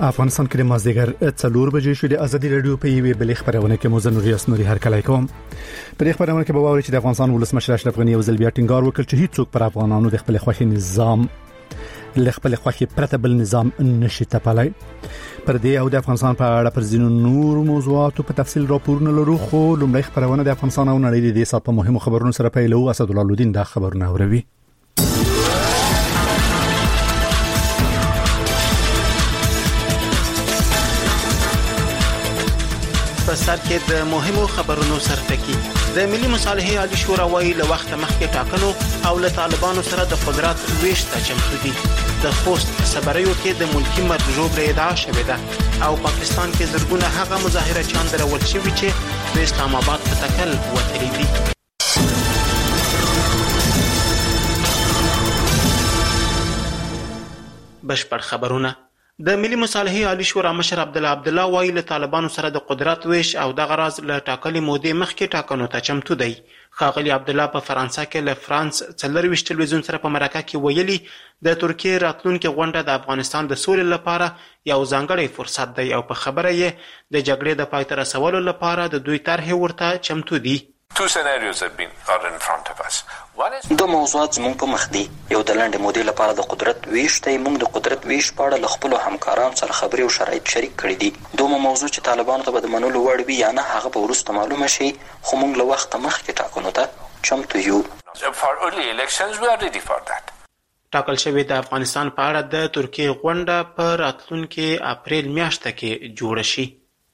افغانستان کې د مازدیګر 4 بجې شو. د ازادي رادیو په یوه بلې خبرونه کې موزه نوریاس نوري هر کله کوم. په دې خبرونه کې به وایي چې د افغانستان ولسمشر اشرف غنی یو ځل بیا ټینګار وکړ چې هیڅوک پر افغانانو د خپل خوښي نظام خپل خوښي پرته بل نظام نشي تپلای. پر دې او د افغانستان په اړه پر ځینو نور موضوعاتو په تفصیل راپورونه لرو، خو لومړی خبرونه د افغانستان او نړۍ د دې سات په مهمو خبرونو سره پیلو. اسد الله الدین دا خبرونه اوروي. په سر کې د مهمو خبرونو سرټکی. د ملي مصالحې عالی شورا وايي له وخت مخکې ټاکنو او له طالبانو سره د قدرت ویش ته چمتو دي. د خوست صبریو کې د ملکی مرجو پر ادعا شوې ده او پاکستان کې زرګونه هغه مظاهره چاند درول شوی چې د اسلام آباد په تکل وتلی دي. بشپړ خبرونه. د ملي مصالحې عالی شورا مشر عبدالله وايي له طالبانو سره د قدرت ویش او د غراض له ټاکلي مودې مخکې ټاکنو ته چمتو دی. ښاغلي عبدالله په فرانسه کې له فرانس 24 تلویزیون سره په مرکه کې ویلي د ترکیې راتلونکي غونډه د افغانستان د سولې لپاره یو ځانګړی فرصت دی او په خبره یې د جګړې د پای ته رسولو لپاره د دوی طرحې ورته چمتو دي. Two scenarios are in front of us. دو موضوعات زموږ په مخ دي. یو د لنډې مودې لپاره د قدرت ویش دی. موږ د قدرت ویش په اړه له خپلو همکارانو سره خبرې او شرایط شریک کړي دي. دومره موضوع چې طالبانو ته به د منلو وړ وي یا نه هغه به وروسته معلومه شي، خو موږ له وخته مخکې ټاکنو ته چمتو یو. For early elections we are ready for that. ټاکل شوې د افغانستان په اړه د ترکیې غونډه په راتلونکي اپریل میاشته کې جوړه شي.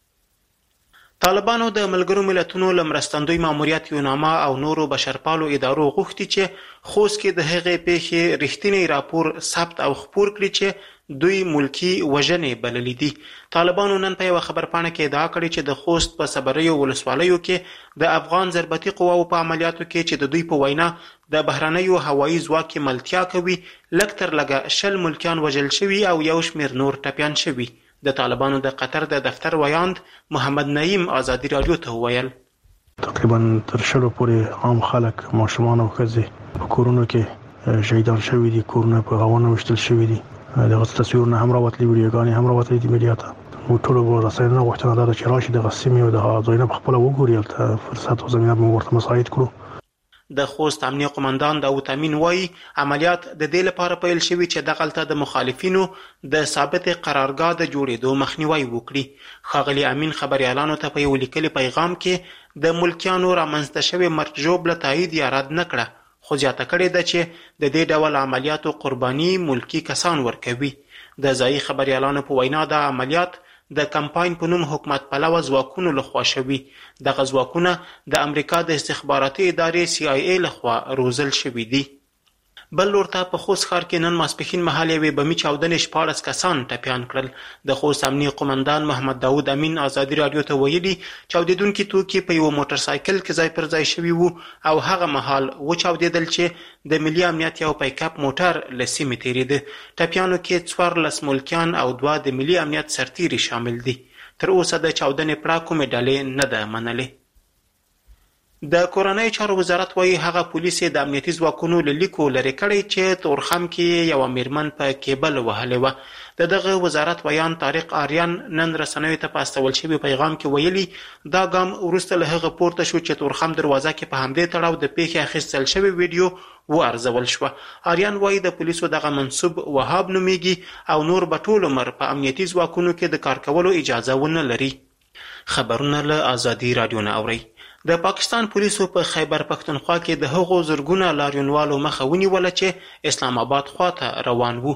طالبانو د ملګرو ملتونو له مرستندوی ماموریت یونامه او نورو بشرپالو ادارو غوښتي چې خوست کې د هغې پیښې رښتینی راپور ثبت او خپور کړي چې دوی ملکی وژنې بللې دي. طالبانو نن په یوه خبرپاڼه کې ادعا کړې چې د خوست په صبریو ولسوالیو کې د افغان ضربتي قواو په عملیاتو کې چې د دوی په وینا د بهرنیو هوایي ځواک ملتیا کوي لږ تر لږه 20 ملکیان وژل شوي او یو شمېر نور ټپیان شوي. د طالبانو د قطر د دفتر ویاند محمد نعیم ازادي رادیو ته وویل تقریبا تر 100 پورې عام خلک ماشومان او ښځې په کورونو کې شهیدان شوي دي، کورونه په غوانو وشتل شوي دي. دغه تصویرونه هم راوتلي، ویډیوګانې هم راوتلي دي میډیا ته. موږ ټول ورسېدنه غوښتنه ده چې راشي دغه سیمې او دغه ځایونه په خپله وګوري، هلته فرصت او زمینه به ورته مساعد کړو. د خوست امنیه قماندان داود امین وایي عملیات د دې لپاره پیل شوي چې دغلته د مخالفینو د ثابت قرارګاه د جوړېدو مخنیوی وکړي. ښاغلي امین خبریالانو ته په یو لیکلي پیغام کې د ملکیانو رامنځته شوې مرګ ژوبله تایید یا رد نه کړه، خو زیاته کړې ده چې د دې ډول عملیاتو قرباني ملکی کسان ورکوي. د ځایي خبریالانو په وینا دا عملیات د کمپاین په نوم حکومت پلوه ځواکونو لخوا شوي. دغه ځواکونه د امریکا د استخباراتي ادارې CIA لخوا روزل شوي دي. بل لور ته په خوست ښار کې نن ماسپښین مهال یوې بمي چاودنې 14 کسان ټپیان کړل. د خوست امنیه قماندان محمد داود امین ازادي رادیو ته ویلي چاودېدونکي توکي په یو موټر سایکل کې ځای پر ځای شوي وو او هغه مهال وچاودېدل چې د ملي امنیت یو پیک اپ موټر له سیمې تېرېده. ټپیانو کې 14 ملکیان او 2 د ملي امنیت سرتیري شامل دي. تر اوسه د چاودنې پړه کومې ډلې نه ده منلې. د کورنۍ چارو وزارت وايي هغه پولیس د امنیتي ځواکونو له لیکو لرې کړی چې تورخم کې یو میرمن په کیبل وهلې وه. دغه وزارت ویان طارق آریان نن رسنیو ته په استول شوي پیغام کې ویلي دا ګام وروسته له هغه پورته شو چې تورخم دروازه کې په همدې تړاو د پیښې اخیستل شوی ویډیو وارزول شوه. آریان وايي د پولیسو دغه منصوب وهاب نومیږي او نور به ټول عمر په امنیتي ځواکونو کې د کار کولو اجازه ونه لري. خبرونه له ازادي رادیو نه اورئ. د پاکستان پولیسو په خیبر پښتونخوا کې د هغو زرګونه لاریونوالو مخه ونیوله چې اسلام آباد خواته روان وو.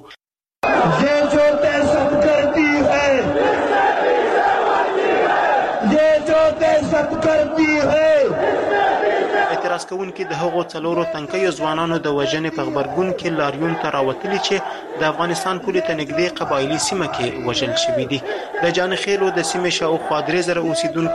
اعتراض کوونکي د هغو 4 تنکیو ځوانانو د وژنې په غبرګون کې لاریون ته راوتلي چې د افغانستان پولې ته نږدې قبایلي سیمه کې وژل شوي دي. د جانخیلو د سیمې شاوخوا 3000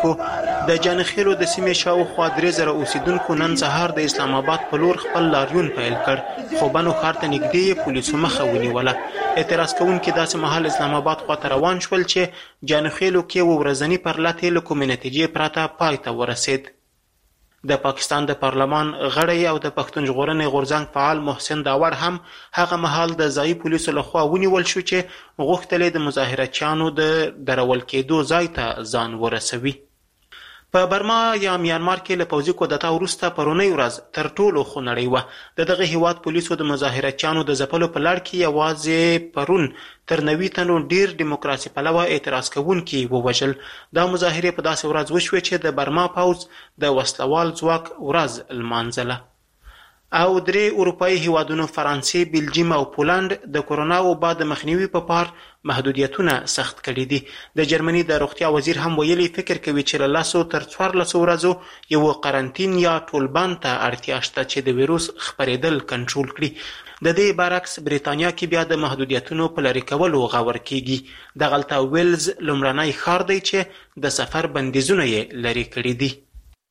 اوسیدونکو نن سهار د اسلام آباد په لور خپل لاریون پیل کړ، خو بنو ښار ته نږدې پولیسو مخه ونیوله. اعتراض کوونکي داسې مهال اسلام آباد خواته روان شول چې جانخیلو کې ورځنی پرله تېلو کومې نتیجې پرته پای ته ورسېد. د پاکستان د پارلمان غړی او د پښتون ژغورنې غورځنګ فعال محسن داور هم هغه مهال د ځایي پولیسو لخوا ونیول شو چې غوښتل د مظاهرچیانو د درول کېدو ځای ته ځان ورسوي. په برما یا میانمار کې له پوځي کودتا وروسته پرونی ورځ تر ټولو خونړۍ وه. د دغه هیواد پولیسو د مظاهرچیانو د ځپلو په لړ کې یوازې پرون تر 90 تنو ډیر دیموکراسي پلوه اعتراض کوونکي ووژل. دا مظاهرې په داسې ورځ وشوې چې د برما پوځ د وسلوال ځواک ورځ لمانځله. او 3 اروپایي هیوادونو فرانسې، بلجیم او پولند د کورونا وبا د مخنیوي په پار محدودیتونه سخت کړي دي. د جرمني د روغتیا وزیر هم ویلي فکر کوي چې له 10 تر 14 ورځو یو قرنطین یا ټولبند ته اړتیا شته چې د ویروس خپرېدل کنټرول کړي. د دې برعکس بریتانیا کې بیا د محدودیتونو په لرې کولو غور کیږي. دغلته ویلز لومړنی ښار دی چې د سفر بندیزونه یې لرې کړي دي.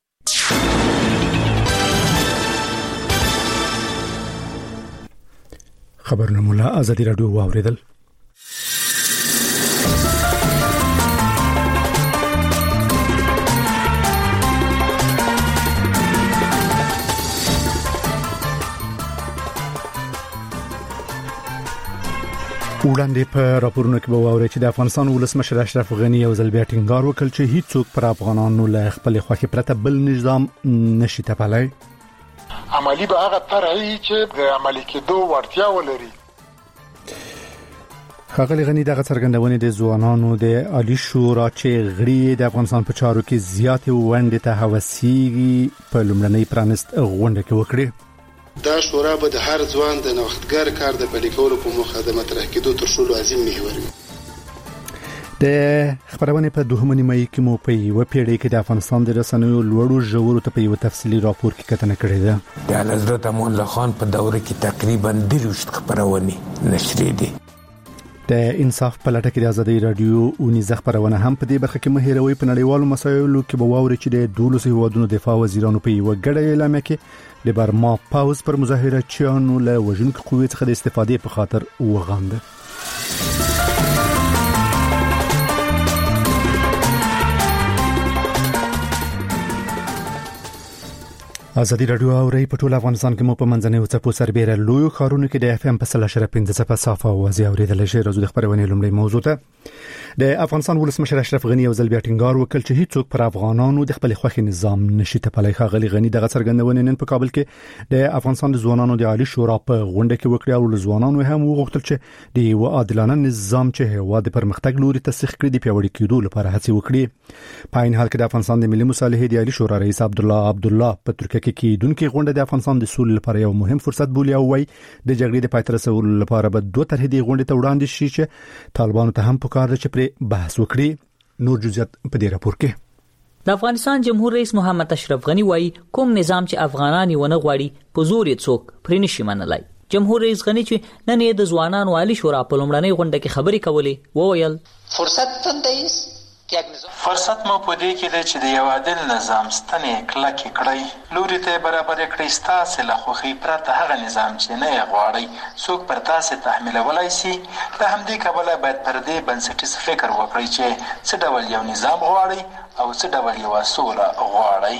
خبرونه مولا ازادي رادیو واوریدل. وړاندې په راپورونو کې به واوري چې د افغانستان ولسمشر اشرف غنی یو ځل بیا ټینګار وکړ چې هیڅوک پر افغانانو له خپل خوښي پرته بل نظام نشي تپلای. عملی به هغه طرحي چې د عملي کېدو وړتیا ولري. ښاغلي غنی دغه څرګندونې د ځوانانو د عالی شورا چې غړي د افغانستان په چارو کې زیاتې ونډې ته هوسیږي په لومړنۍ پرانست غونډه کې وکړي. دا شورا به د هر ځوان د نوښتګر کار د پلي کولو په موخه د مطرح کېدو تر ټولو عظیم محور وي. د خبرونه په 2 مې کې مو په یو پیړۍ کې د افغانستان د رسنیو لوړو ژورو ته په یو تفصیلي راپور کې کتنه کړې ده. د حضرت امان الله خان په دوره کې تقریبا 2 خبرونه نشري دي. د انصاف په لټه کې د ازادي رادیو اونیزه خبرونه هم په دې برخه کې مهیروي. په نړیوالو مسایلو کې به واوري چې د 12 هیوادونو دفاع وزیرانو په یو ګډه اعلامیه کې د برما پاوز پر مظاهرچیانو له وژونکو قوې څخه د استفادې په خاطر وغانده. ازادي رادیو اوري په ټول افغانستان کې مو په منځنۍ او څپو سربېره لوی خارونو کې د اف ام په 100.5 صفه اوازې اوریدل شي. راځو د خبرونه لومړی موضوع ته. د افغانستان ولسمشر اشرف غنی یو ځل بیا ټینګار وکړ چې هیڅوک پر افغانانو د خپل خوښي نظام نشي تپلای. ښاغلي غنی دغه څرګندونه نن په کابل کې د افغانستان د ځوانانو د عالی شورا په غونډه کې وکړه او ځوانانو هم وغوښتل چې د یو عادلانه نظام چې هیواد د پرمختګ لوري ته سیخ کړي د پیوړی کېدو لپاره هڅه وکړي. په عین حال کې د افغانستان د ملي مصالحې د عالی شورا رئیس عبدالله په ترکیه کې کېدونکو غونډه د افغانستان د سولې لپاره یو مهم فرصت بولي او وايي د جګړې د پای ته رسولو لپاره به 2 طرحې د غونډې ته وړاندې شي چې طالبانو ته هم پکار ده چې پر بحث وکړي. نور جزئیات په دې راپور کې. د افغانستان جمهور رئیس محمد اشرف غنی وایي کوم نظام چې افغانان ونه غواړي په زور یې څوک پرې نشي منلای. جمهور رئیس غنی چې نن یې د ځوانانو عالی شورا په لومړنۍ غونډه کې خبرې کولې وویل فرصت تندیس فرصت مو په دې کې دی چې د یو عادل نظام ستنې کلکې کړئ لوري ته برابر کړئ. ستاسې له خوښۍ پرته هغه نظام چې نه یې غواړئ څوک پر تاسې تحمیلولی سي. له همدې کبله باید پر دې بنسټیز فکر وکړئ چې څه ډول یو نظام غواړئ او څه ډول یوه سوله غواړئ.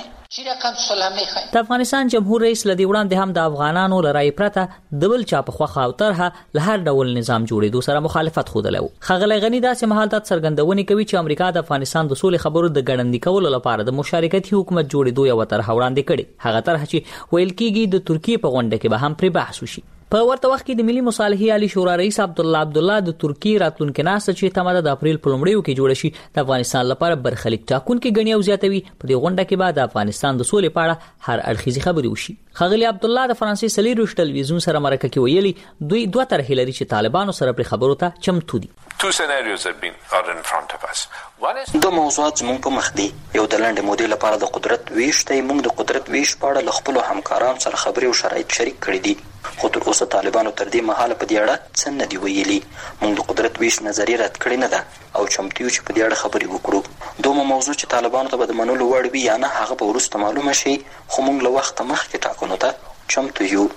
د افغانستان جمهور رئیس لدی وړاندې هم د افغانانو لرای پرته د بل چا په خوخه او طرحه له هر ډول نظام جوړېدو سره مخالفت خوده. خغلی غنی داسې مهالت څرګندونې کوي چې امریکا د افغانستان د سولې خبرو د ګړندۍ کولو لپاره د مشارکتي حکومت جوړېدو یو طرحه وړاندې کړي. هغه طرحه چې ویل کېږي د ترکیه په غونډه کې به هم پر بحث وشي. په ورته وخت کې د ملي مصالحې عالی شورا رئیس عبدالله د ترکیه راتلونکو ناسه چې تماده د اپریل په لومړیو کې جوړ شي د افغانستان لپاره برخلیک ټاکونکي غنی او زیاتوي. په دې غونډه کې بعد افغانستان د سولې په اړه هر اړخیزي خبرې وشي. خغلی عبدالله د فرانسې سلیروش ټلویزیون سره مرکه کې ویلي دوی 2 طرحې لري چې طالبانو سره پر خبرو ته چمتو دي. دو موضوعات زموږ په مخ دي. یو د لاندې مودې لپاره د قدرت ویش دی. موږ د قدرت ویش په اړه له خپلو همکارانو سره خبرې او شرایط شریک کړي دي خو تر اوسه طالبانو تر دې مهاله په دې اړه څه نه دي ویلي. موږ د قدرت ویش نظریه رد کړې نه ده او چمتو یو چې په دې اړه خبرې وکړو. دومره موضوع چې طالبانو ته به د منلو وړ وي یا نه هغه به وروسته معلومه شي خو موږ له وخته مخکې ټاکنو ته چمتو یو.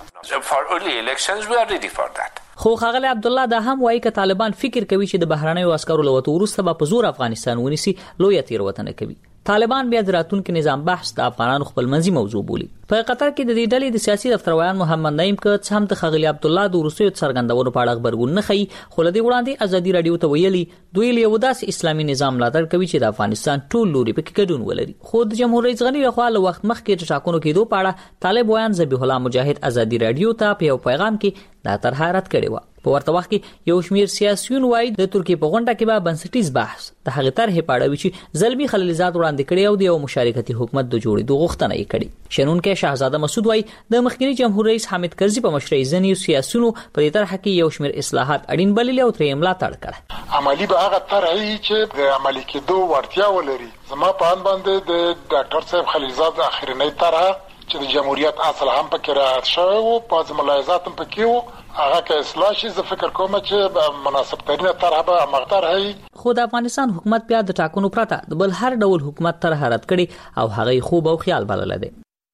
خو خغلی عبدالله دا هم وایي که طالبان فکر کوي چې د بهرنیو عسکرو له وتو وروسته به په زور افغانستان ونیسي لویه تېروتنه کوي. طالبان بیا د راتلونکي نظام بحث د افغانانو خپلمنځي موضوع بولي. په قطر کې د دې ډلې د سیاسي دفترویان محمد نعیم که هم د خغلی عبد الله د روسیې څرګندونو په اړه خبرګون نه خي، خو لدی وړاندې ازادي رادیو ته ویلي دوی له وداس اسلامي نظام ملاتړ کوي چې د افغانستان ټول لوري په کې ګډون ولري. خو د جمهور رئیس غنی لخوا له وخت مخکې د ټاکنو کېدو په اړه طالب ویان ذبیح الله مجاهد ازادي رادیو ته په یو پیغام کې دا طرح رد کړی و. په ورته وخت کې یو شمیر سیاسيون وایي د ترکیه په غونډه کې به بنسټیز بحث د هغه طرح په اړه چې زلمی خلیلزاد وړاندې کړی او د یو مشارکتي حکومت د جوړېدو غوښتنه یې کړې. شنونکو شاهزاده مسعود وایي د مخکنی جمهور رئیس حامد کرزي په مشرۍ ځینې سیاسيونو په دې طرح کې یو شمیر اصلاحات اړین بللي او ترې ملاتړ کړ. عملی به هغه طرح چې د عملي کېدو وړتیا ولري. زما په اند باندې د ډاکټر صاحب خلیلزاد اخرنۍ طرح چې د جمهوریت اصل هم پکې راځي شو او په ملاحظات هم پکې وو، هغه که اصلاح شي زه فکر کوم چې مناسب ترینه طرح به مغتر هي. خو د افغانستان حکومت بیا د ټاکنو پرته د بل هر ډول حکومت طرح رد کړي او هغه خوب او خیال بلل دي.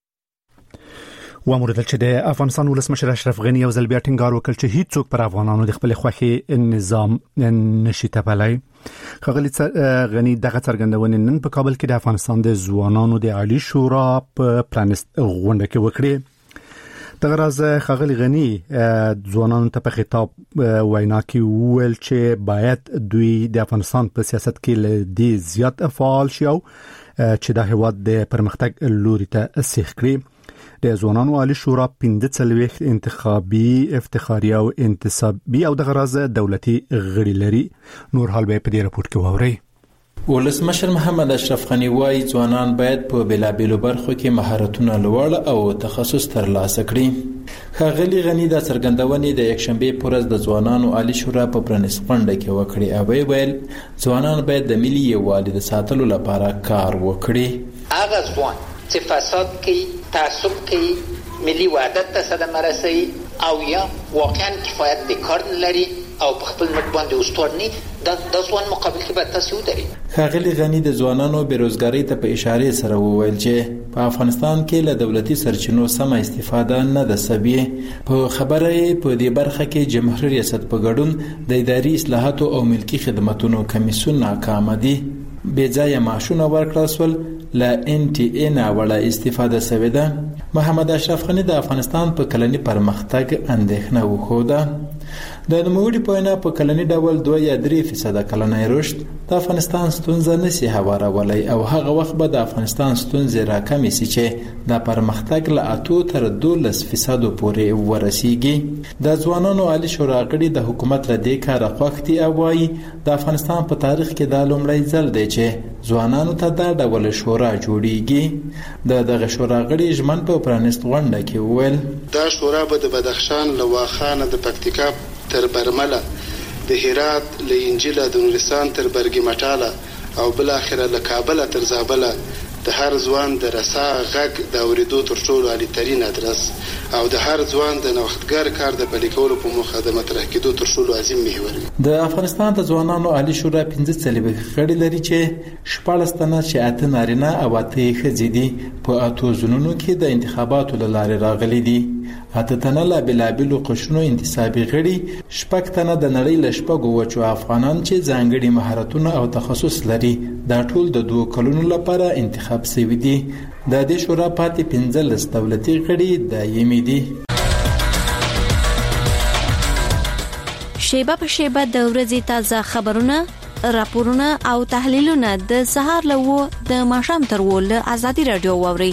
وامر چې د افغانستان ولسمشر اشرف غنی یو ځل بیا ټینګار وکړ چې هیڅ څوک پر افغانانو د خپل خوخي نظام نشي تپلای. خغلی غنی دغه څرګندونه نن په کابل کې د افغانستان د ځوانانو د عالی شورا په پرانست غونډه کې وکړه. دغه راز خغلی غنی ځوانانو ته په خطاب وینا کې وویل چې باید دوی د افغانستان په سیاست کې لدی زیات فعال شي او چې د هیواد د پرمختګ لوري ته سیخ کړي. د ځوانانو عالی شورا 15 انتخابي افتخاري او انتصابي او د غراز دولتي غړي لري. نور حال به په دې راپور کې ووري. ولسمشر محمد اشرف غنی وايي ځوانان باید په بلابلو برخو کې مهارتونه لوړ او تخصص ترلاسه کړي. خغلی غنی د څرګندونې د یکشنبه پر ورځ د ځوانانو عالی شورا په پرانیست غونډه کې وکړي او ویل ځوانان باید د ملي یووالي د ساتلو لپاره کار وکړي. هغه ځوان چې فساد کوي، تعصب کوي، ملي وحدت ته صدمه رسوي او یا واقعا کفایت د کار لري او په خپل مټ باندې استوار نه د ځوان مقابل کې به تاسو ودري. خغلی غنی د ځوانانو بیروزګاری ته په اشاره سره وویل چې په افغانستان کې له دولتي سرچینو سم استفاده نه ده سوي. په خبره په دې برخه کې جمهوریت ریاست په ګډون د اداري اصلاحاتو او ملکی خدماتو کمیسیون ناکام دي. بې ځایه معاشونه ورکړل سول، لا NTA ناوړه استفاده شوې ده. محمد اشرف غنی د افغانستان په کلنی پرمختګ اندېښنه وښوده. د نوموړي په وینا په کلنی ډول 2 یا 3% کلنی رشد د افغانستان ستونزه نشي هوارولای او هغه وخت به د افغانستان ستونزې راکمې شي چې د پرمختګ له 8 تر 12% پورې ورسیږي. د ځوانانو عالی شورا غړي د حکومت له دې کار خوښتي او وايي د افغانستان په تاریخ کې دا لومړی ځل دی چې ځوانانو ته دا ډول شورا جوړیږي. دغه شورا غړي ژمن په پرانیست غونډه کې وویل دا شورا به د بدخشان له واخانه د پکتیکا تر برمله، د هرات له انجیل د نورستان تر برګی مټاله او بل اخره له کابل تر زابل د هر ځوان د رسا غږ د اوریدو تر ټولو عالی ترين ادرس او د هر ځوان د نوښتګر کار د پلي کولو په موخه د مطرح کېدو تر ټولو عظیم محور وي. د افغانستان د ځوانانو عالی شورا 15 غړي لري چې 14 تنه چې 8 نارینه او 8 ښځې دي. په 8 ځونونو کې د انتخاباتو لاره راغلي دي. 8 تنه لا بلابلو قشرونو انتصابي غړي، 6 تنه د نړۍ له 6 وچو افغانان چې ځانګړي مهارتونه او تخصص لري. دا ټول د 2 کلونو لپاره انتخاب شوي دي. د دې شورا پاتې 15 دولتي غړي دایمي دي. شیبه په شیبه د ورځې تازه خبرونه، راپورونه او تحلیلونه د سهار له د ماښام تر ول ازادي رادیو ووري.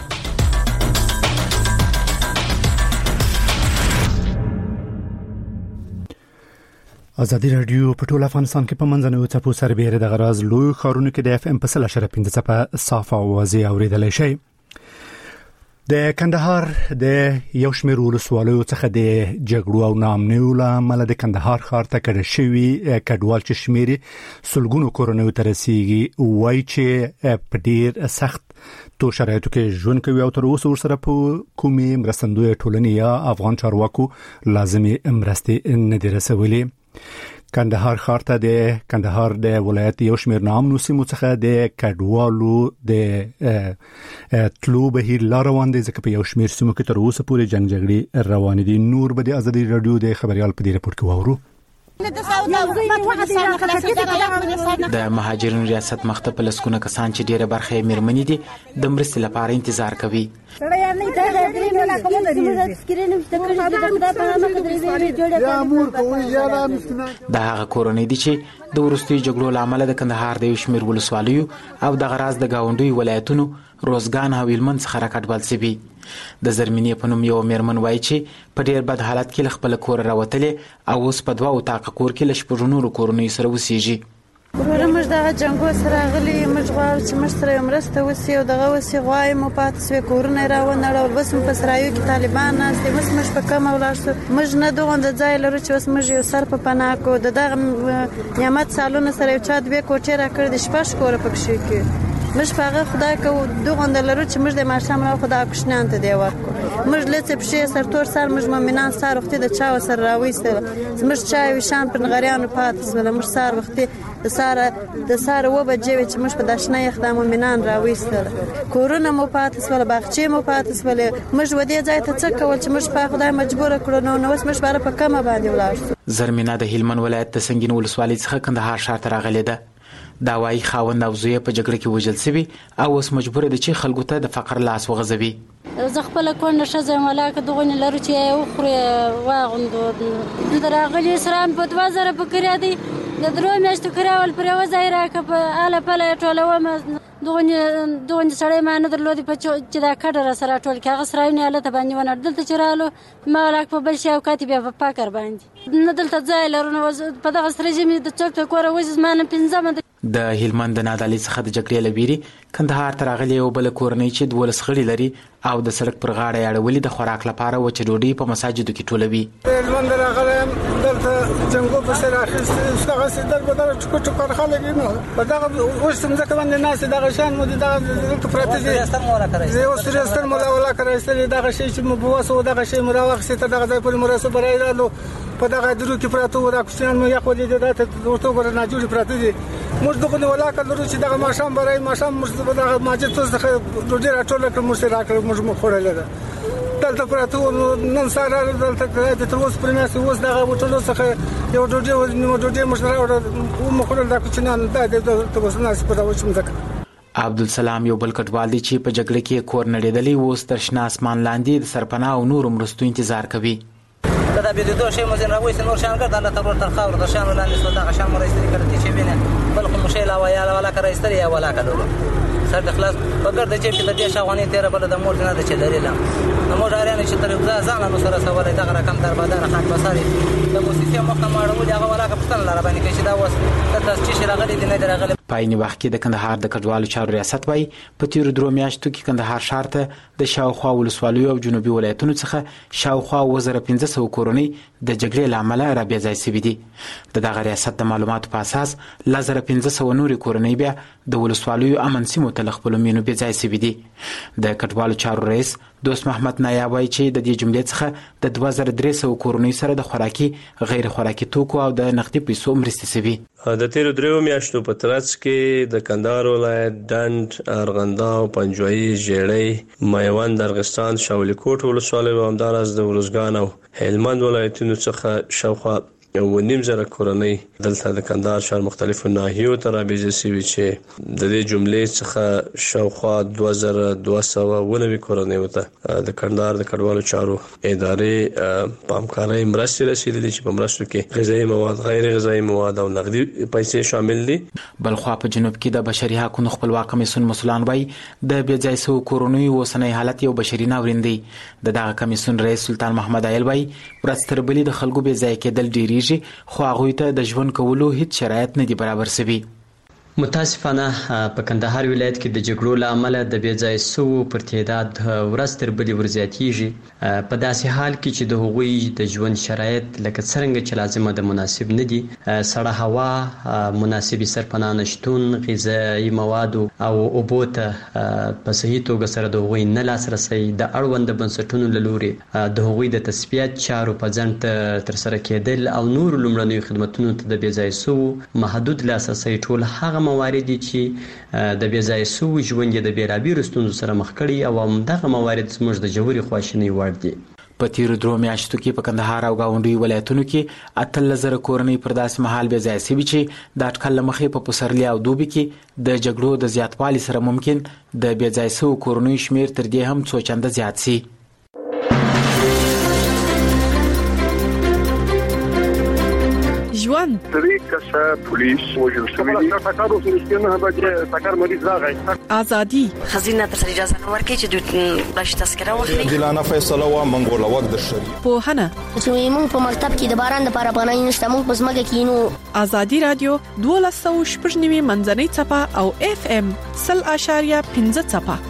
ازادي رادیو په ټول افغانستان کې په منځنوي چپو سربېره د غراز لوی خارونو کې د FM په 100.5 په صافه اوازې اوریدلای شي. د کندهار د یو شمېر ولسوالیو څخه د جګړو او ناامنیو له امله د کندهار ښار ته کډه شوي کډوال چې شمېرې سلګونو کورنیو ته رسیږي وایي چې په ډېر سخت تو شرایطو کې ژوند کوي او تر اوسه ورسره په کومې مرستندویه ټولنې یا افغان چارواکو لازمي مرستې نه دي رسولي. کندهار ښار ته د کندهار د ولایت یو شمېر نامنو سیمو څخه د کډوالو د تلو بهیر لا روان دي ځکه په یو شمېر سیمو کې تر اوسه پورې جنگ جګړې روانې دي. نور به د ازادي رادیو د خبريال په دې راپور کې وورو. د مهاجرینو ریاست مخته په لسګونه کسان چې ډیره برخه یې میرمنې دي د مرستې لپاره انتظار کوي. دا هغه کورنۍ دي چې د وروستیو جګړو له امله د کندهار د یو شمېر ولسوالیو او دغه راز د ګاونډیو ولایتونو روزګان او هلمند څخه راکټبال شوي. د زرمینې په نوم یو میرمن وایي چې په ډیر بد حالت کې له خپل کوره راوتلې او اوس په 2 اتاقه کور کې له شپږ نورو کورنیو سره اوسېږي. وروره موږ دغه جنګو سره راغلي، موږ غواړو چې موږ سره مرسته وشي او دغه وشي غواړو مو پاتې سوی کورونه یې راونړول. اوس مو په سرایو کې طالبان ناست دي، اوس موږ په کمه ولاړ شو. موږ نه دوغنده ځای لرو چې اوس موږ یو سر په پناه کړو. د دغه نعمت سالونه سره یو چا 2 کوټې راکړې دي، 6 کوره پکښې کې موږ په هغه خدای کوو دوغنده لرو چې موږ د ماښام را خدای کوشنان ته دی ورکو. موږ لڅ په سر تور سر موږ مؤمنان سار وخت د چا سره راويستل. موږ چا وشان پر غریانو پاتې سول. موږ سار وخت د سار و بجې چې موږ په داشنه یخ د مؤمنان راويستل. کورونه مو پاتې سول، باغچې مو پاتې سول. موږ ودې ځای ته څه کول چې موږ په خدای مجبور کړو. نو اوس موږ بار په کمه باندې ولاړ. زرمینا د هلمند ولایت د سنگین ولسوالۍ څخه کندهار ښار ته راغلې ده. دا وايي خاوند او زوی په جګړه کې وژل شوي او اوس مجبور دي چې خلکو ته د فقر لاس وغځوي. زه خپل کونه ښځه ملاکه دغه لرو چې یو خوري واغوندو د راغلي سران په 2000 په کړی دی. د درو میاشتو کراول پر یو ځای راکه په اله پله ټولوم. دغه سړی ما نه درلودي په چې دا کډه را سره ټول کې هغه سړی نه الته باندې ونه دلته چرالو ما لاک په بل شي او کاتبه په پاکر باندې نه دلته ځای لرونه په دغه سره چې د چوک ته کوره وځ ما نه پنځم. د هلمند د نادعلي څخه د جګړې لبيري کندهار ته راغلي یو بل کورنۍ چې 12 غړي لري او د سړک پر غاړه اړولې د خوراک لپاره وچ ډوډۍ په مساجدو کې ټولوي. هلمند راغلم دلته جنگو په سر اخیسته څنګه سیدل بدل ټکو ټکو خلک نه په دغه اوس څنګه باندې ناس دغه شان مو دغه پراته دي. زه اوس رستن مولا ولا کراستل دغه شی چې مو بوسو دغه شی مراوخ ست دغه ځای په مرسته برایرالو په دغه درو کې پراته و دا کوشنان مو یو دې دته ورته ور نه جوړ پراته دي. موږ دغه ولا کړو چې دغه ماشام برای ماشام موږ دغه ماجد څخه ډوډۍ راټول کړو موږ راکړو موږ خوړل ده دلته پراته نن سره دلته د تر اوسه پر ناس اوس دغه وټلو څخه یو ډوډۍ موږ راوړو موږ خوړل دا کوشنان د اوس ناس په دا وښم ځکه. عبدالسلام یو بل کډوال دی چې په جګړه کې کور نړیدلی اوس تر شنه اسمان لاندې د سرپناه او نورو مرستو انتظار کوي. دا به د دوه شی مزین راوي نور شان ګرځي الله تبارک تر خاور د شان لاندې سو دا شان مرستري کړی چې وینه بل خو مشه لا ویا ولا کړی استری یا ولا کړو سر د خلاص په ګرځي چې د دې شاغونی تیر بل د مور نه د چې لري لا نو راریانه چې تر ځان نو سره سوالې دا رقم در بدن خاط بصاري د موسسې مخه ماړو هغه ولا کپتن لاره باندې کې چې دا وس د تاسو چې راغلي د نه راغلي. پایني وخت کې د کندهار د کډوالو چارو ریاست وای په تیر درو میاشتو کې کندهار ښار ته د شاوخوا ولسوالیو او جنوبي ولایتونو څخه شاوخوا 1500 کورنۍ د جګړې لامل را بیا ځای سوي دي. دغه ریاست د معلوماتو په اساس 1500 نورې کورنۍ بیا د ولسوالیو امن سیمو ته خپل مینو بیا ځای سوي دي. د کډوالو چارو رئیس دوست محمد نایاب وایي چې د دې جملې څخه د 2300 کورنۍ سره د خوراکي غیر خوراکي توکو او د نقدي پیسو مرستې سوي. د تیرو دریو میاشتو په ترڅ کې د کندهار ولایت ډنډ، ارغنداو، پنجوایي، ژیړۍ، میوند، ارغستان، شاولی کوټ ولسوالۍ او همداراز د ورزګان او هلمند ولایتونو څخه شاوخوا 9,000 کورنۍ دلته د کندهار ښار مختلفو ناحیو ته رابیزې شوي چې د دې جملې څخه شاوخوا 2290 کورنۍ ته د کندهار د کډوالو چارو ادارې په همکارۍ مرستې رسیدلې چې په مرستو کې غذایي مواد، غیر غذایي مواد او نقدي پیسې شامل دي. بلخوا په جنوب کې د بشري حقوقو خپلواک کمیسیون مسولان وایي د بې ځای شوو کورنیو اوسنی حالت یو بشري ناورین دی. دغه کمیسیون رئیس سلطان محمد عایل وایي ورځ تر بلې د خلکو بې ځای کېدل ډېریږي خو هغوی ته د ژوند کولو هیڅ شرایط نه دي برابر شوي. متاسفانه په کندهار ولایت کې د جګړو له امله د بې ځای شوو پر تعداد ورځ تر بلې ورزیاتیږي په داسې حال کې چې د هغوی د ژوند شرایط لکه څرنګه چې لازمه ده مناسب نه دي. سړه هوا، مناسبې سرپناه نشتون، غذایي مواد او اوبو ته په صحیح توګه سره د هغوی نه لاسرسی، د اړونده بنسټونو له لوري د هغوی د تثبیت چارو په ځنډ ترسره کېدل او نورو لومړنیو خدمتونو ته د بې ځای شوو محدود لاسرسی ټول هغه موارد دي چې د بې ځای شوو ژوند یې د بېلابېلو ستونزو سره مخ کړي او همدغه موارد زموږ د ژورې خواشینۍ وړ دي. په تیر 3 میاشتو کې په کندهار او گاونډي ولایتونو کې 13,000 کورنۍ پر داسې مهال بې ځای شوي چې د اټکل له مخې په پسرلي او دوبي کې د جګړو د زیاتوالي سره ممکن د بې ځای شوو کورنۍ شمیر تر دې هم څو چنده زیات شي. ژوند طریقه پولیس وجل شوی تاکارو سنستینه به تاکار مریض راغی ازادي خزینه تر اجازه نه ورکړي چې د تذکره واخلي دلانه فیصله و منګول وخت د شری په هنه چې موږ په مکتب کې د باران لپاره پناه نشته موږ په زمګه کې نو ازادي رادیو 12.9 منځنۍ چپه او FM 0.5 چپه.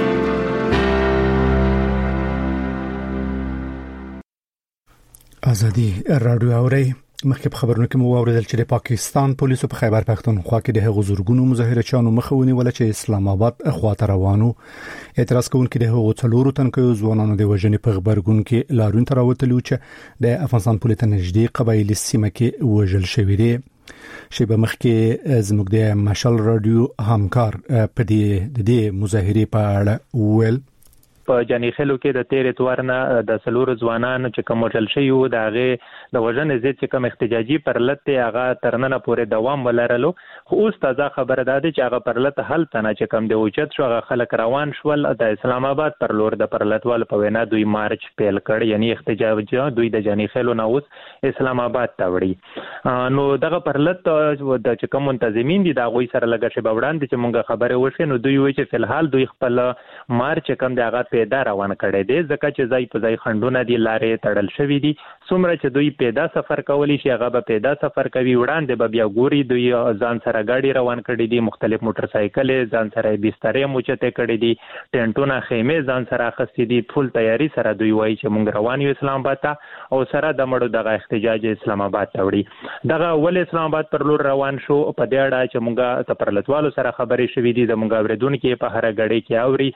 ازادي رادیو اوري مخکې په خبرونو کې مو واوریدل چې د پاکستان پولیسو په خیبر پختونخوا کې د غزورګونو مظاهرهچیانو مخاوني ول چې اسلام آباد خواته روانو اعتراض کوونکي د هغو څلورو تنکیو ځوانانو د وژنې په خبرګون کې لارون تر راوتلو چې د افغانستان پولیسو نږدې قبایلی سیمه کې وژل شوی دی. شیبه مخکې زموږ د مشال رادیو همکار په دې مظاهره په اړه ویل په جنیخلو کې د تیر اتوار نه د سلور ځوانانو چې کوم وژل شوی وو د هغه د وژنې ضد چې کوم احتجاجي پرلط هغه ترننه پورې دوام ولرلو خو اوس تازه خبره ده چې هغه پرلط حل تنه چې کوم د اوچت شو هغه خلک روان شول د اسلام آباد پر لور د پرلطوال په وینا دوی مارچ پیل کړ یعنی احتجاج دوی د جنیخلو نه اوس اسلام آباد ته وړي نو دغه پرلط د چې کوم منتظمین دي دا غوي سره لګښ به وړاندې چې مونږه خبره وشي نو دوی وایي چې فلحال دوی خپل مارچ کم د هغه پیدا روان کړي دي ځکه چې ځای په ځای خندونه دي لارې تړل شوی دي څومره چې دوی پیدا سفر کولی شي هغه به پیدا سفر کوي وړاندې به بیا ګوري دوی ځان سره گاډي روان کړي دي مختلف موټر سایکل ځان سره بسترې موچته کړي دي ټینټونه خیمه ځان سره اخستې دي فل تیاری سره دوی وایي چې موږ روان یو اسلام آباد ته او سره د مړو دغه احتجاج اسلام آباد ته وړي دغه ول اسلام آباد پر لور روان شو په دې اړه چې موږ ته پرلطوالو سره خبرې شوې دي د موږ اوریدونکو په هر غړي کې اوري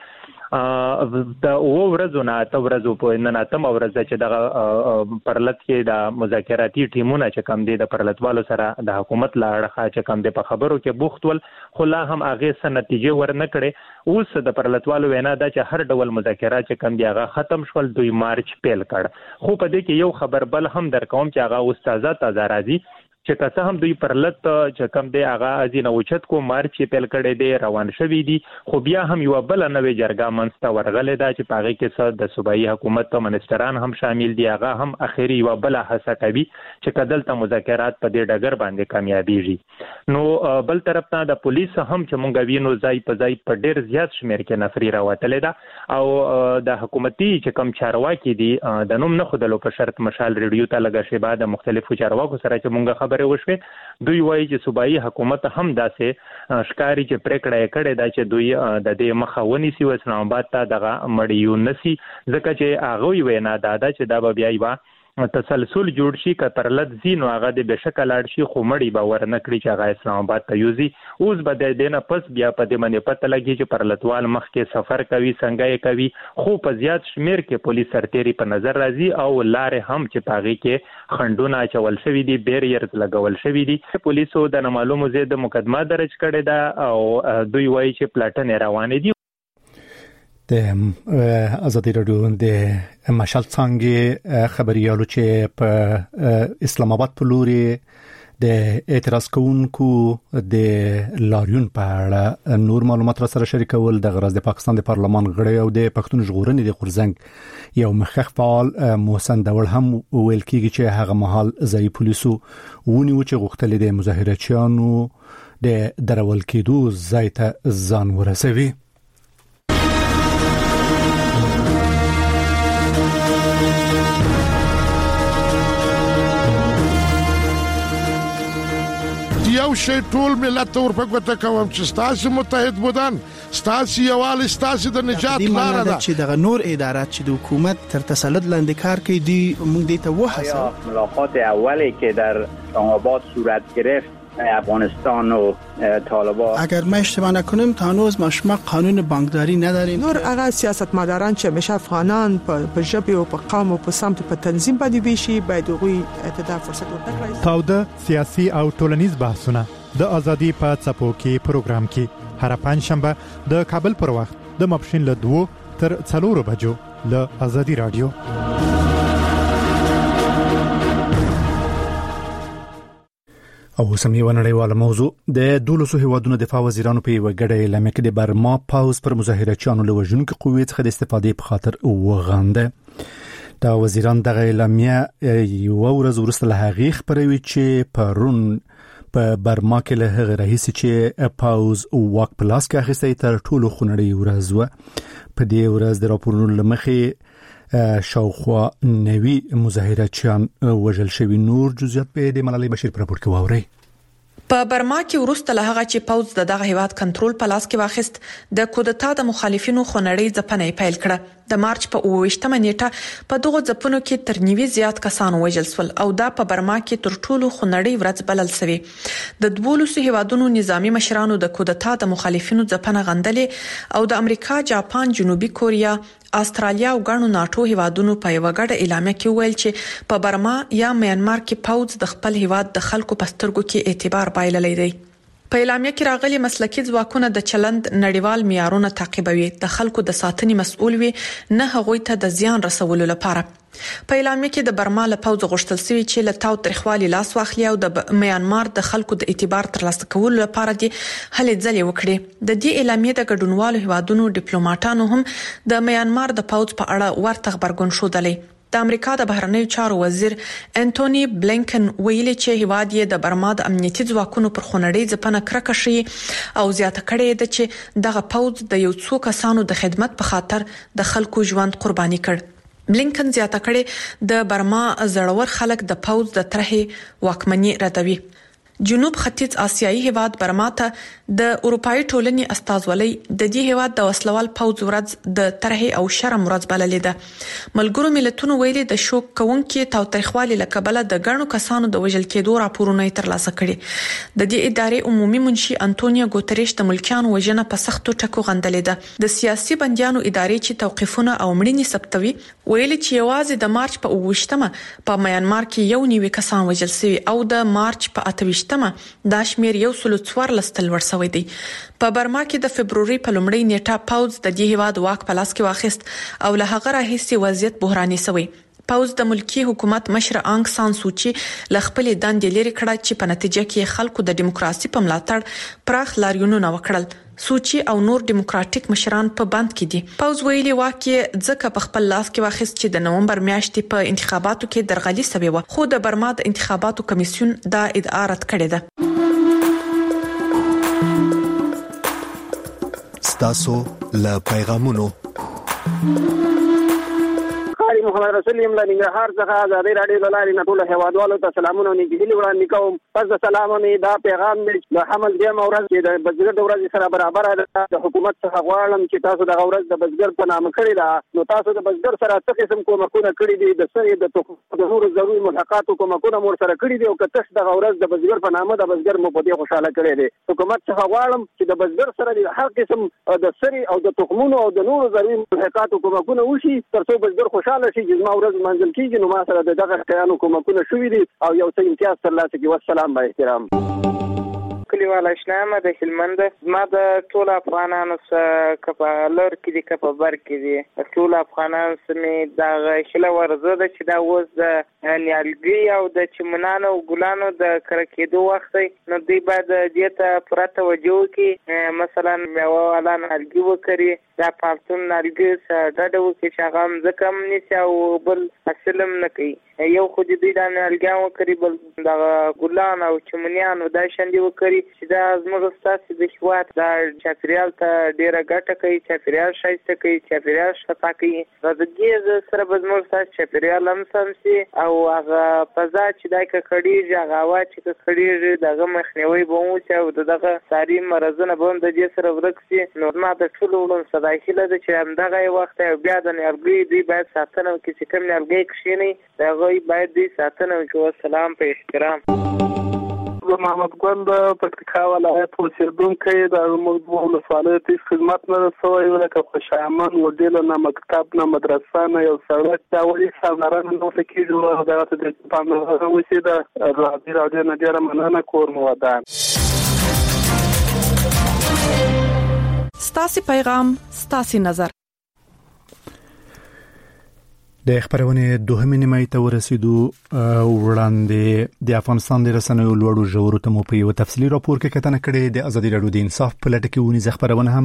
د ورځو نه تورځو په نن اتم ورځ چې دغه پرلط کې د مذاکراتي ټیمونه چې کم دي د پرلطوالو سره د حکومت لاړه چې کم دي په خبرو کې بوخت ول خو لا هم هغه سن نتیجه ورنه کړي اوس د پرلطوالو وینا ده چې هر ډول مذاکرات چې کم دي هغه ختم شول دوی مارچ پیل کړ خو په دې کې یو خبر بل هم در کوم چې هغه استاد تازه راځي چې که څه هم دوی پرلط چې کم دی هغه ازینه اوچت کو مارچ پیل کړي دي روان شوی دي خو بیا هم یو بل نوې جرګه منسته ورغلې ده چې پاغه کې د صوبایي حکومت ته منستران هم شامل دي هغه هم اخیری یو بل هڅه کوي چې کدلته مذاکرات په دې ډګر باندې کامیابیږي نو بل طرف ته د پولیس هم چې مونږ وینو ځای په ځای په ډیر زیات شمیر کې نفري راوتلې ده او د حکومتي چې کم چارواکي دي د نوم نه خدلو په شرط مشال ریډیو ته لګا شي بعد مختلفو چارواکو سره چې مونږ وشوي دوی وایي چې صوبایي حکومت هم داسې ښکاری چې پریکړه کړې ده چې دوی د دې مخه ونیسي او اسلام آباد ته دغه مړیو نسی ځکه چې هغه وینا ده چې دا به بیا یو تسلسل جوړ شي که پرلط زینو هغه د بشکل اړ شي خو مړی به ورنه کړی چې هغه اسلام آباد ته یوزي اوس به د دینه پس بیا په دې باندې پته لګي چې پرلطوال مخ کې سفر کوي څنګه یې کوي خو په زیات شمیر کې پولیس سرتيري په نظر راځي او لارې هم چې پاغي کې خندونه چول شوی دي بیریرز لګول شوی دي پولیسو د نامعلومو زید مقدمه درج کړې ده او دوی وایي چې پلاټن روان دي د ازادي رادیو د مشال څنګه خبريالو چې په اسلام آباد په لوري د اعتراض کوونکو د لاریون په اړه نور معلومات را سره شریکول د غرض د پاکستان د پارلمان غړي او د پښتون ژغورنې د غورزنګ یو مخخ فعال محسن دول هم ویل کیږي چې هغه مهال ځای پولیسو ونیو چې غوښتل دي مظاهرچیانو د درول کېدو ځای ته ځان ورسوي یو شی ټول ملت ته ورپګوته کوم چې ستاسو متحد بودن ستاسو یوال ستاسو د نجات لار ده چې دغه نور ادارات چې د حکومت تر تسلط لاندې کار کوي دی موږ دې ته وحسه ملاقات اولی که در اسلام آباد صورت گرفت افغانستان و طالبان اگر ما اشتباه نکنیم تا هنوز ما قانون بانکداری نداریم نور هغه سیاستمداران چې همیشه افغانان په ژبه او په قوم او په سمت په تنظیم باندې ویشي باید هغوی اعتدال فرصت ورکړي تاوده سیاسي او ټولنیز بحثونه د ازادي په څپو کې پروګرام کې هر پنځشنبه د کابل پر وخت د ماپښین له 2 تر 4 بجو له ازادي رادیو او سمي ونړیواله موضوع د 12 هیوادونو دفاع وزیرانو په وګړه اعلان کړي د برما پاوز پر مظاهرچیانو له وژونکو قوې څخه د استفادې په خاطر وغانده. دا وزیران دغه اعلامیه یو ورځ وروسته له هغې خبروي چې پرون په برما کې له هغه رئیس چې پاوز واک پلاس کې اخیسته تر ټولو خونړی ورځ و. په دې ورځ د راپورونو لمخې شاوخوا نوي مظاهرچیان وژل شوي. نور جزئیات په د ملالۍ بشیر پر راپور کې واوري. په برما کې وروسته له هغه چې پاوز دغه هیواد کنټرول په لاس کې واخیست د کودتا د مخالفینو خونړی ځپنې پیل کړه. د مارچ په 28مه نیټه په دغه ځپنو کې تر 90 زیات کسان وژل شول او دا په برما کې تر ټولو خونړی ورځ بلل شوی. د 12 هیوادونو نظامی مشرانو د کودتا د مخالفینو ځپنه غندلې او د امریکا، جاپان، جنوبي کوریا، استرالیا او غاڼو ناتو هیوادونو په یو غړ اعلامیه کې ویل چې په برما یا میانمار کې پاوز د خپل هیواد د خلکو په سترګو کې اعتبار بایللی دی. په اعلامیه کې راغلي مسلکي ځواکونه د چلند نړیوال معیارونه تعقیبوي، د خلکو د ساتنې مسؤل وي، نه هغوی ته د زیان رسولو لپاره. په اعلامیه کې د برما له پاوز غوښتل شوی چې له تاو تاریخوالي لاس واخلي او د میانمار د خلکو د اعتبار ترلاسه کولو لپاره دي هلې ځلې وکړي. د دې اعلامیه د ګډونوالو هیوادونو ډیپلوماټانو هم د میانمار د پاوز په اړه ورته خبرګون ښودلی. د امریکا د بهرنیو چارو وزیر انټونی بلینکن ویلي چې هیواد یې د برما د امنیتي ځواکونو پر خونړی ځپنه کرکه شي او زیاته کړې ده چې دغه پاوز د یو څو کسانو د خدمت په خاطر د خلکو ژوند قرباني کړ. بلینکن زیاته کړې د برما زړور خلک د پاوز د طرحې واکمني ردوي. جنوب ختیځ آسیایي هیواد برما ته د اروپאי ټولنې استازولۍ د دې هیواد د وسلوال پاوز ورځ د طرحې او شرم ورځ بللې ده. ملګرو ملتونو ویلي د شوک کوونکې تاوتریخوالي له کبله د غنو کسانو د وژل کېدو راپورونه ترلاسه کړي. د دې ادارې عمومي منشي انټونیو ګوتریش د ملکیانو وژنه په سختو ټکو غندلې ده. د سیاسي بنديانو ادارې چې توقيفونه او مړینې ثبتوي ویلي چې یوازې د مارچ په 28مه په میانمار کې یو نیوي کسان وژل شوي او د مارچ په 28مه دا شمیر 114 تلور شوی دی. په برما کې د فبروري په لومړۍ نیټه پاوز د دې هیواد واک په لاس کې واخیست او له هغه راهیسې وضعیت بحراني شوی. پاوز د ملکی حکومت مشر آنګ سان سوچي ل خپل دندې لري کړه چې په نتیجه کې خلکو د دیموکراسي په ملاتړ پراخ لاریونونه وکړل. سوچي او نور دیموکراتیک مشران په بند کې دي. پاوز ویلي واکه ځکه په خپل لاس کې واخیست چې د نومبر میاشتې په انتخاباتو کې درغلي سوي و، خو د برما د انتخاباتو کمیسیون دا ادعا رد کړې ده. ستاسو له پیغامونو محمد رسول یم له ننګرهار څخه ازادي رادیو له لارې نه ټول هیوادوالو ته سلامونه او نیکهیلې وړاندې کوم. پس د سلامونه دا پیغام دی د حمل دیم ورځ چې د بزګر د ورځې سره برابر ده. د حکومت څخه غواړم چې تاسو د ورځ د بزګر په نامه کړی ده، نو تاسو د بزګر سره څه قسم کومکونه کړی دي، د سړي د نورو ضروري ملحقاتو کومکونه مور سره کړی دي او که تاسو د ورځ د بزګر په نامه د بزګر مو په دې خوشاله کړی دي. حکومت څخه غواړم چې د بزګر سره د هر قسم د سړي او د تخمونو او د نورو ضروري ملحقاتو کومکونه وشي ترڅو بزګر خوشاله شي. جزما ورځ منځل کیږي نو ما سره دغه خیانو کومکونه شوې دي او یو څه امتیاز ترلاسه کړي. والسلام با احترام. کلیوال اشنامه د هلمند ما د ټول افغانانو سره کپا لور کې دي کپا بر کې دي ټول افغانان سمې د خله ورزه د چې دا وز د نیالګي او د چمنانو او ګلانو د کرکېدو وخت نو دی بعد دې ته پوره توجه کې مثلا میوه والا نیالګي وکړي دا پالتون نیالګي سره ډډه وکړي چې هغه ځکه نشي او بل حاصلم نه کوي. یو خو دې د نیالګي وکړي بل د ګلان او چمنیانو دا شاندي وکړي چې دا زموږ ستاسو د هیواد د چاپیریال ته ډیره ګټه کوي، چاپیریال ښایسته کوي، چاپیریال شفا کوي. د دې سره به زموږ ستاسو چاپیریال هم سم شي او هغه فضا چې دا کړيږي هغه هوا چې کړيږي دغه مخنیوي به وشي او دغه ساري مرزونه به د دې سره ورک شي. نو ما د ټول ولون صداخله د چې همدغه وخت بیا د نیالګي دی باید ساتنه وکړي چې کوم نیالګي کښینی دغه باید دی ساتنه وکړي. والسلام په احترام. محمد ګل د پکتیکا ولایت اوسیدونکی د ولسوالۍ ته خدمت نه رسوي ولکه خوشامن وډیل نه مکتب نه مدرسه نه یو سړک دا ولې سازاران نو فکیږي دا د پاملرنه وشي د راډیو نه ډیره مننه کوم ودان. ستاسو پیغام ستاسو نظر. د خبرونه دوهمه نیمه ته ورسېدو وړاندې د افغانستان د رسنیو لوړو ژورو ته مو په یو تفصیلي راپور کې کتنه کړې د ازادي راډیو د انصاف په لټه کې ونی خبرونه هم